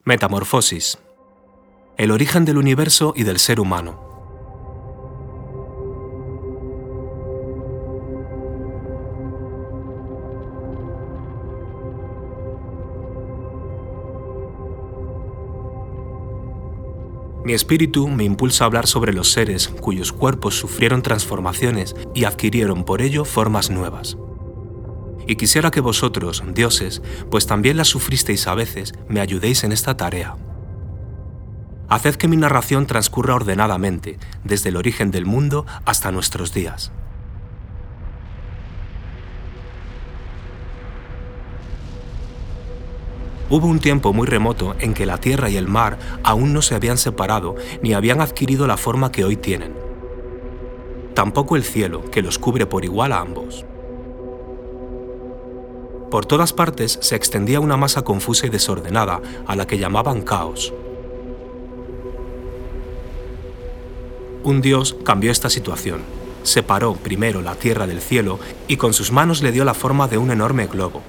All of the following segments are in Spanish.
Metamorfosis. El origen del universo y del ser humano. Mi espíritu me impulsa a hablar sobre los seres cuyos cuerpos sufrieron transformaciones y adquirieron por ello formas nuevas. Y quisiera que vosotros, dioses, pues también las sufristeis a veces, me ayudéis en esta tarea. Haced que mi narración transcurra ordenadamente, desde el origen del mundo hasta nuestros días. Hubo un tiempo muy remoto en que la tierra y el mar aún no se habían separado ni habían adquirido la forma que hoy tienen. Tampoco el cielo, que los cubre por igual a ambos. Por todas partes se extendía una masa confusa y desordenada, a la que llamaban caos. Un dios cambió esta situación. Separó primero la tierra del cielo y con sus manos le dio la forma de un enorme globo.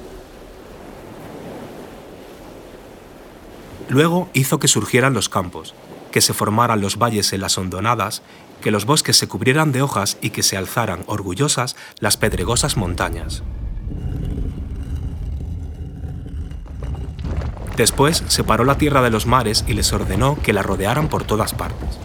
Luego hizo que surgieran los campos, que se formaran los valles en las hondonadas, que los bosques se cubrieran de hojas y que se alzaran, orgullosas, las pedregosas montañas. Después separó la tierra de los mares y les ordenó que la rodearan por todas partes.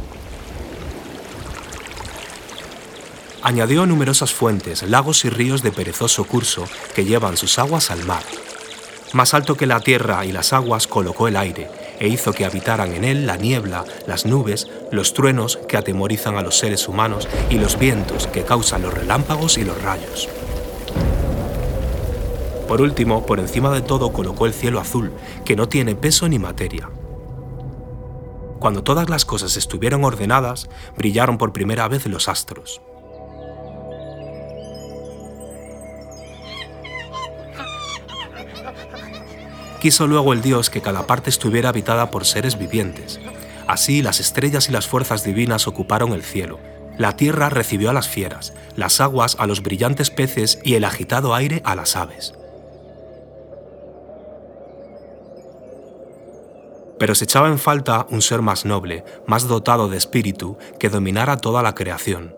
Añadió numerosas fuentes, lagos y ríos de perezoso curso que llevan sus aguas al mar. Más alto que la tierra y las aguas colocó el aire, e hizo que habitaran en él la niebla, las nubes, los truenos que atemorizan a los seres humanos y los vientos que causan los relámpagos y los rayos. Por último, por encima de todo colocó el cielo azul, que no tiene peso ni materia. Cuando todas las cosas estuvieron ordenadas, brillaron por primera vez los astros. Quiso luego el Dios que cada parte estuviera habitada por seres vivientes. Así las estrellas y las fuerzas divinas ocuparon el cielo. La tierra recibió a las fieras, las aguas a los brillantes peces y el agitado aire a las aves. Pero se echaba en falta un ser más noble, más dotado de espíritu, que dominara toda la creación.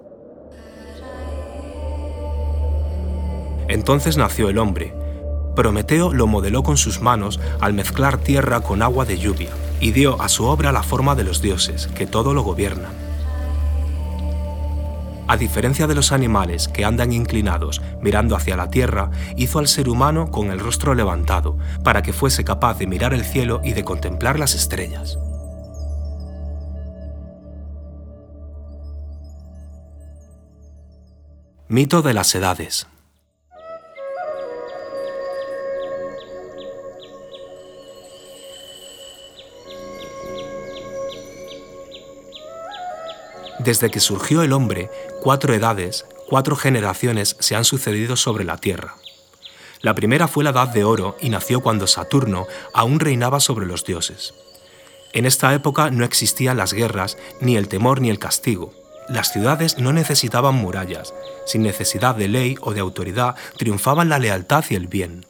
Entonces nació el hombre. Prometeo lo modeló con sus manos al mezclar tierra con agua de lluvia, y dio a su obra la forma de los dioses, que todo lo gobiernan. A diferencia de los animales que andan inclinados mirando hacia la tierra, hizo al ser humano con el rostro levantado, para que fuese capaz de mirar el cielo y de contemplar las estrellas. Mito de las edades. Desde que surgió el hombre, 4 edades, 4 generaciones se han sucedido sobre la tierra. La primera fue la Edad de Oro y nació cuando Saturno aún reinaba sobre los dioses. En esta época no existían las guerras, ni el temor ni el castigo. Las ciudades no necesitaban murallas. Sin necesidad de ley o de autoridad, triunfaban la lealtad y el bien.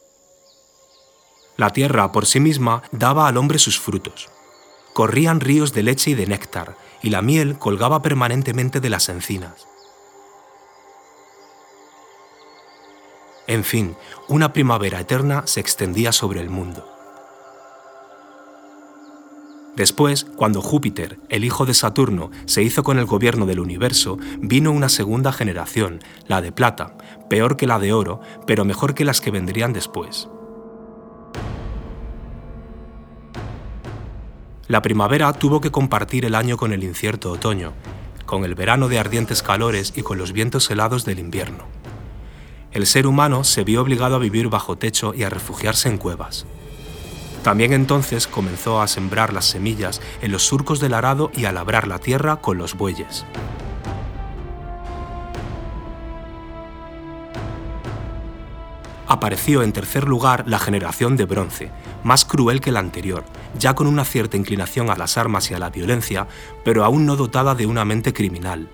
La tierra por sí misma daba al hombre sus frutos. Corrían ríos de leche y de néctar, y la miel colgaba permanentemente de las encinas. En fin, una primavera eterna se extendía sobre el mundo. Después, cuando Júpiter, el hijo de Saturno, se hizo con el gobierno del universo, vino una segunda generación, la de plata, peor que la de oro, pero mejor que las que vendrían después. La primavera tuvo que compartir el año con el incierto otoño, con el verano de ardientes calores y con los vientos helados del invierno. El ser humano se vio obligado a vivir bajo techo y a refugiarse en cuevas. También entonces comenzó a sembrar las semillas en los surcos del arado y a labrar la tierra con los bueyes. Apareció en tercer lugar la generación de bronce, más cruel que la anterior, ya con una cierta inclinación a las armas y a la violencia, pero aún no dotada de una mente criminal.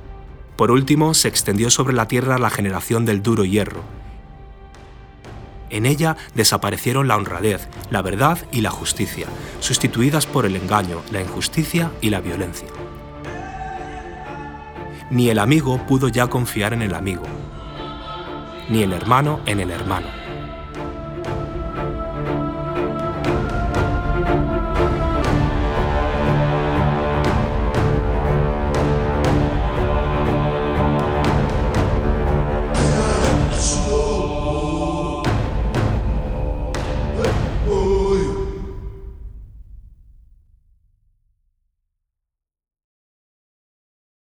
Por último, se extendió sobre la tierra la generación del duro hierro. En ella desaparecieron la honradez, la verdad y la justicia, sustituidas por el engaño, la injusticia y la violencia. Ni el amigo pudo ya confiar en el amigo, ni el hermano en el hermano.